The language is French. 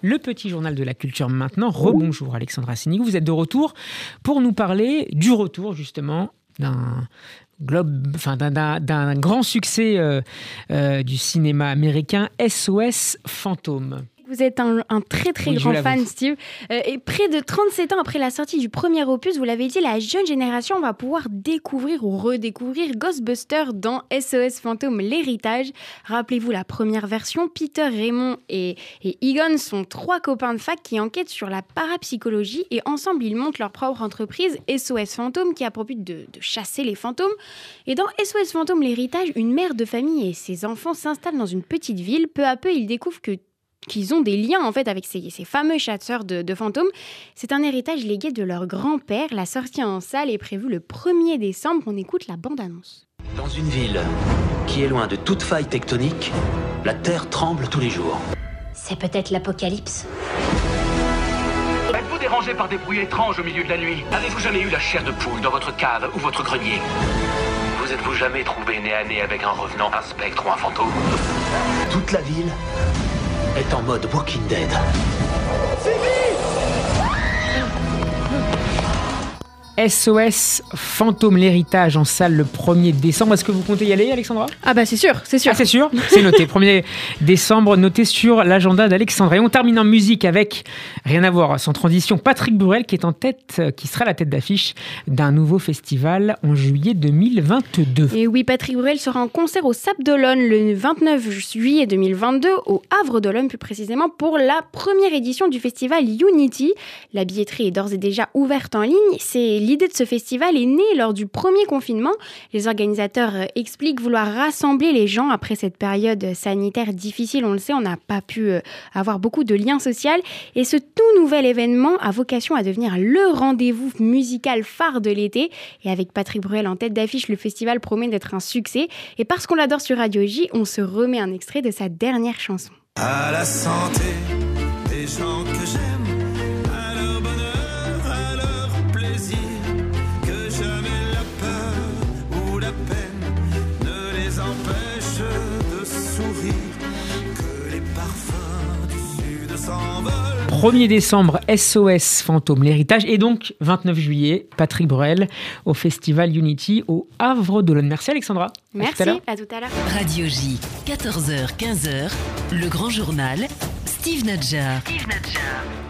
Le petit journal de la culture maintenant. Rebonjour Alexandra Sénigou, vous êtes de retour pour nous parler du retour justement d'un grand succès du cinéma américain, SOS Fantôme. Vous êtes un très grand fan, Steve. Et près de 37 ans après la sortie du premier opus, vous l'avez dit, la jeune génération va pouvoir découvrir ou redécouvrir Ghostbusters dans SOS Fantôme, l'héritage. Rappelez-vous la première version, Peter, Raymond et Egon sont 3 copains de fac qui enquêtent sur la parapsychologie et ensemble ils montent leur propre entreprise, SOS Fantôme, qui a pour but de chasser les fantômes. Et dans SOS Fantôme, l'héritage, une mère de famille et ses enfants s'installent dans une petite ville. Peu à peu, ils découvrent qu'ils ont des liens en fait avec ces fameux chasseurs de fantômes. C'est un héritage légué de leur grand-père. La sortie en salle est prévue le 1er décembre. On écoute la bande-annonce. Dans une ville qui est loin de toute faille tectonique, la terre tremble tous les jours. C'est peut-être l'apocalypse. Êtes-vous dérangé par des bruits étranges au milieu de la nuit? Avez-vous jamais eu la chair de poule dans votre cave ou votre grenier? Vous êtes-vous jamais trouvé nez à nez avec un revenant, un spectre ou un fantôme? Toute la ville est en mode Walking Dead. SOS Fantôme, l'héritage en salle le 1er décembre. Est-ce que vous comptez y aller, Alexandra ? Ah bah c'est sûr. Ah, c'est sûr, c'est noté. 1er décembre, noté sur l'agenda d'Alexandra. Et on termine en musique avec, rien à voir, sans transition, Patrick Bruel qui sera la tête d'affiche d'un nouveau festival en juillet 2022. Et oui, Patrick Bruel sera en concert au Sable d'Olonne le 29 juillet 2022, au Havre d'Olonne plus précisément, pour la première édition du festival Unity. La billetterie est d'ores et déjà ouverte en ligne. L'idée de ce festival est née lors du premier confinement. Les organisateurs expliquent vouloir rassembler les gens après cette période sanitaire difficile. On le sait, on n'a pas pu avoir beaucoup de liens sociaux. Et ce tout nouvel événement a vocation à devenir le rendez-vous musical phare de l'été. Et avec Patrick Bruel en tête d'affiche, le festival promet d'être un succès. Et parce qu'on l'adore sur Radio J, on se remet un extrait de sa dernière chanson. À la santé des gens que j'aime. « 1er décembre, SOS Fantôme, l'héritage » et donc 29 juillet, Patrick Bruel au festival Unity au Havre d'Olonne. Merci Alexandra. Merci, à tout à l'heure. Radio J, 14h-15h, le grand journal, Steve Nadjar.